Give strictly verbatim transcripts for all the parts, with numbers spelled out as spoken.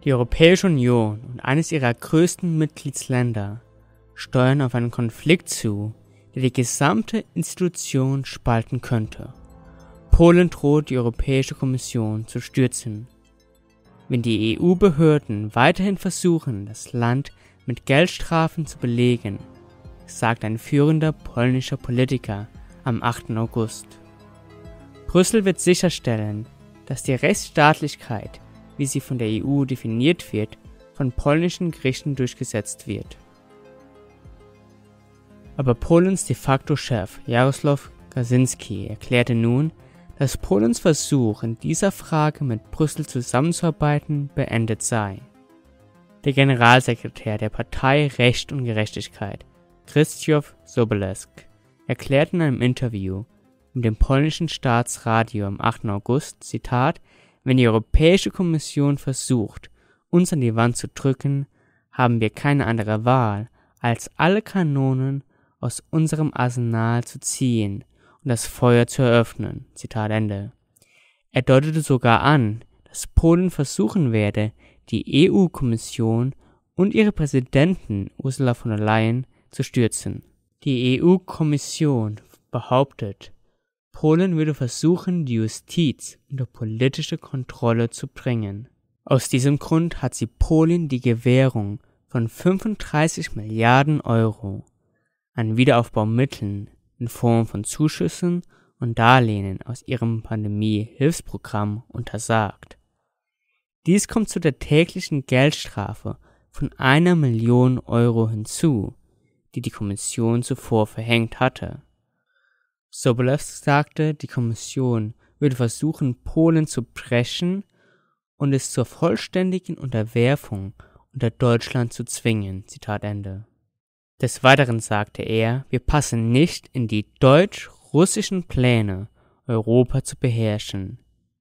Die Europäische Union und eines ihrer größten Mitgliedsländer steuern auf einen Konflikt zu, der die gesamte Institution spalten könnte. Polen droht, die Europäische Kommission zu stürzen. Wenn die E U-Behörden weiterhin versuchen, das Land mit Geldstrafen zu belegen, sagt ein führender polnischer Politiker am achten August. Brüssel wird sicherstellen, dass die Rechtsstaatlichkeit, wie sie von der E U definiert wird, von polnischen Gerichten durchgesetzt wird. Aber Polens de facto Chef Jarosław Kaczyński erklärte nun, dass Polens Versuch, in dieser Frage mit Brüssel zusammenzuarbeiten, beendet sei. Der Generalsekretär der Partei Recht und Gerechtigkeit, Krzysztof Sobolewski, erklärte in einem Interview mit dem polnischen Staatsradio am achten August, Zitat, wenn die Europäische Kommission versucht, uns an die Wand zu drücken, haben wir keine andere Wahl, als alle Kanonen aus unserem Arsenal zu ziehen und das Feuer zu eröffnen. Zitat Ende. Er deutete sogar an, dass Polen versuchen werde, die E U-Kommission und ihre Präsidentin Ursula von der Leyen zu stürzen. Die E U-Kommission behauptet, Polen würde versuchen, die Justiz unter politische Kontrolle zu bringen. Aus diesem Grund hat sie Polen die Gewährung von fünfunddreißig Milliarden Euro an Wiederaufbaumitteln in Form von Zuschüssen und Darlehen aus ihrem Pandemie-Hilfsprogramm untersagt. Dies kommt zu der täglichen Geldstrafe von einer Million Euro hinzu, die die Kommission zuvor verhängt hatte. Sobolewski sagte, die Kommission würde versuchen, Polen zu brechen und es zur vollständigen Unterwerfung unter Deutschland zu zwingen. Zitat Ende. Des Weiteren sagte er, wir passen nicht in die deutsch-russischen Pläne, Europa zu beherrschen.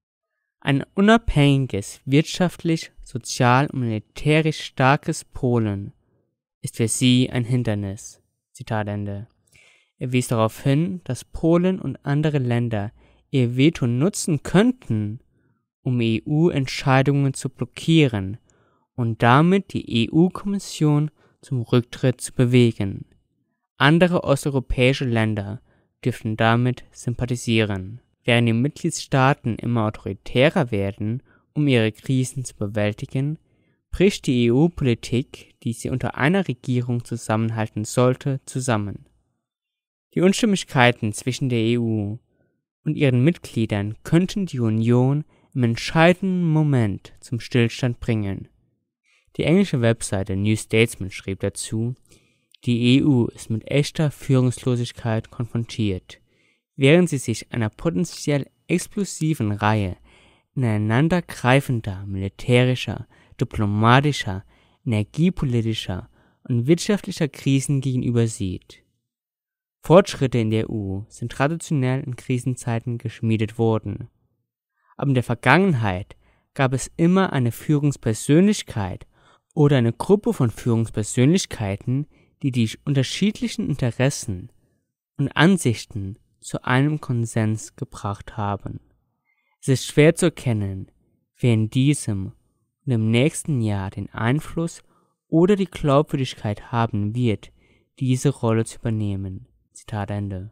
Ein unabhängiges, wirtschaftlich, sozial und militärisch starkes Polen ist für sie ein Hindernis. Zitat Ende. Er wies darauf hin, dass Polen und andere Länder ihr Veto nutzen könnten, um E U-Entscheidungen zu blockieren und damit die E U-Kommission zum Rücktritt zu bewegen. Andere osteuropäische Länder dürften damit sympathisieren. Während die Mitgliedstaaten immer autoritärer werden, um ihre Krisen zu bewältigen, bricht die E U-Politik, die sie unter einer Regierung zusammenhalten sollte, zusammen. Die Unstimmigkeiten zwischen der E U und ihren Mitgliedern könnten die Union im entscheidenden Moment zum Stillstand bringen. Die englische Webseite New Statesman schrieb dazu, die E U ist mit echter Führungslosigkeit konfrontiert, während sie sich einer potenziell explosiven Reihe ineinandergreifender militärischer, diplomatischer, energiepolitischer und wirtschaftlicher Krisen gegenüber sieht. Fortschritte in der E U sind traditionell in Krisenzeiten geschmiedet worden. Aber in der Vergangenheit gab es immer eine Führungspersönlichkeit oder eine Gruppe von Führungspersönlichkeiten, die die unterschiedlichen Interessen und Ansichten zu einem Konsens gebracht haben. Es ist schwer zu erkennen, wer in diesem und im nächsten Jahr den Einfluss oder die Glaubwürdigkeit haben wird, diese Rolle zu übernehmen. Zitat Ende.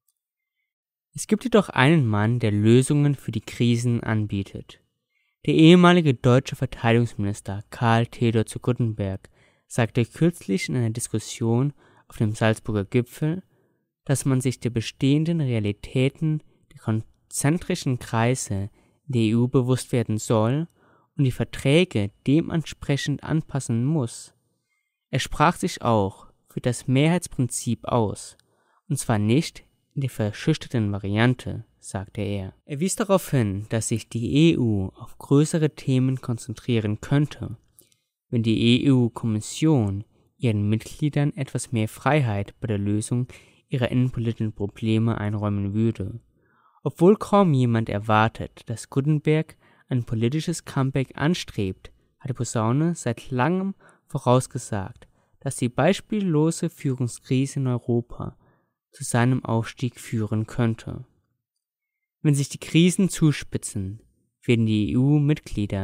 Es gibt jedoch einen Mann, der Lösungen für die Krisen anbietet. Der ehemalige deutsche Verteidigungsminister Karl Theodor zu Guttenberg sagte kürzlich in einer Diskussion auf dem Salzburger Gipfel, dass man sich der bestehenden Realitäten der konzentrischen Kreise in der E U bewusst werden soll und die Verträge dementsprechend anpassen muss. Er sprach sich auch für das Mehrheitsprinzip aus, und zwar nicht in der verschüchterten Variante, sagte er. Er wies darauf hin, dass sich die E U auf größere Themen konzentrieren könnte, wenn die E U-Kommission ihren Mitgliedern etwas mehr Freiheit bei der Lösung ihrer innenpolitischen Probleme einräumen würde. Obwohl kaum jemand erwartet, dass Guttenberg ein politisches Comeback anstrebt, hat die Posaune seit langem vorausgesagt, dass die beispiellose Führungskrise in Europa zu seinem Aufstieg führen könnte. Wenn sich die Krisen zuspitzen, werden die E U-Mitglieder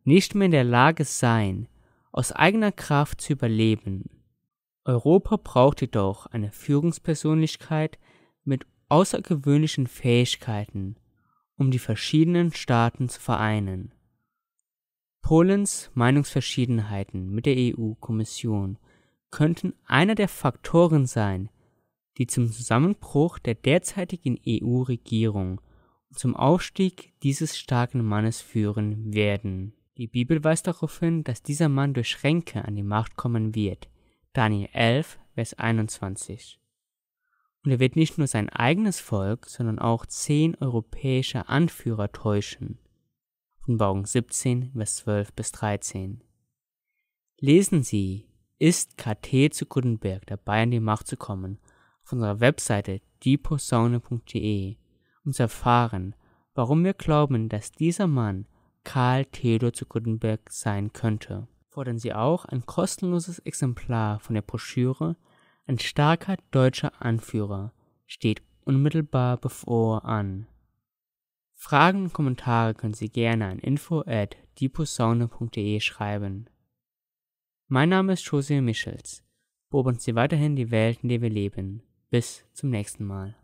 nicht mehr in der Lage sein, aus eigener Kraft zu überleben. Europa braucht jedoch eine Führungspersönlichkeit mit außergewöhnlichen Fähigkeiten, um die verschiedenen Staaten zu vereinen. Polens Meinungsverschiedenheiten mit der E U-Kommission könnten einer der Faktoren sein, die zum Zusammenbruch der derzeitigen E U-Regierung und zum Aufstieg dieses starken Mannes führen werden. Die Bibel weist darauf hin, dass dieser Mann durch Ränke an die Macht kommen wird. Daniel elf, Vers einundzwanzig. Und er wird nicht nur sein eigenes Volk, sondern auch zehn europäische Anführer täuschen. Offenbarung siebzehn, Vers zwölf bis dreizehn. Lesen Sie, ist K T zu Guttenberg dabei, an die Macht zu kommen, auf unserer Webseite die posaune punkt de, um zu erfahren, warum wir glauben, dass dieser Mann Karl Theodor zu Guttenberg sein könnte. Fordern Sie auch ein kostenloses Exemplar von der Broschüre Ein starker deutscher Anführer steht unmittelbar bevor an. Fragen und Kommentare können Sie gerne an info at die posaune punkt de schreiben. Mein Name ist José Michels. Beobachten Sie weiterhin die Welt, in der wir leben. Bis zum nächsten Mal.